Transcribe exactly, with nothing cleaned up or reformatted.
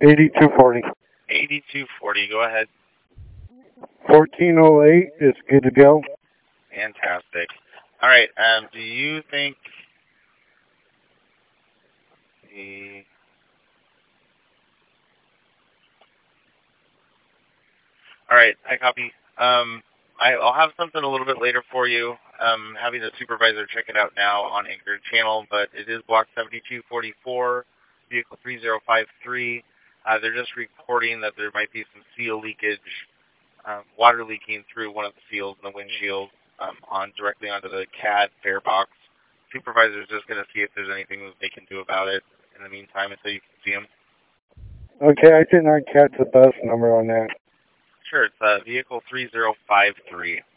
eighty-two forty. eighty-two forty, go ahead. fourteen oh eight is good to go. Fantastic. All right, um, do you think the... All right, I copy. Um, I, I'll have something a little bit later for you. Um, having the supervisor check it out now on Anchor Channel, but it is block seventy-two forty-four, vehicle three zero five three. Uh, they're just reporting that there might be some seal leakage, um, water leaking through one of the seals in the windshield um, on directly onto the C A D fare box. Supervisor's just going to see if there's anything that they can do about it in the meantime until you can see them. Okay, I did not catch the bus number on that. Sure, it's uh, vehicle three zero five three.